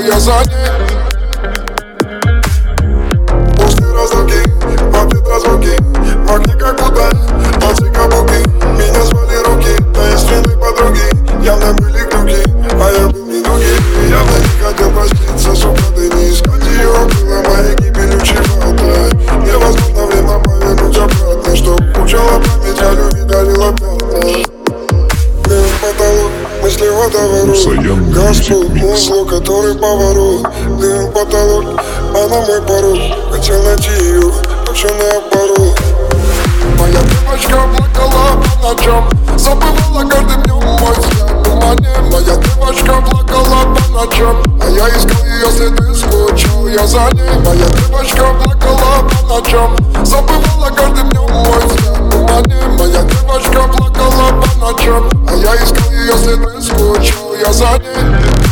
я за ней. После разлуки, в ответ разлуки, могли как удар, танцы каблуки. Меня звали руки, таинственной подруги. Явно были крюки, а я был не другим. Явно не хотел проститься, сука, ты не искать ее. Было моей гибелью чревато. Невозможно время повернуть обратно, чтоб учила память о любви, дарила пятна. Потолок, мысли водоворот, Газпол, мой зло, который поворот. Дым потолок, она мой порог. Хотел найти ее, точно наоборот. Моя девочка плакала по ночам, забывала каждым днем мой взгляд тумане. Моя девочка плакала по ночам, а я искал ее следы, скучал я за ней. Моя девочка плакала по ночам, забывала каждым днем мой взгляд тумане. Моя девочка плакала по ночам, а я искал ее следы, скучал я за ней.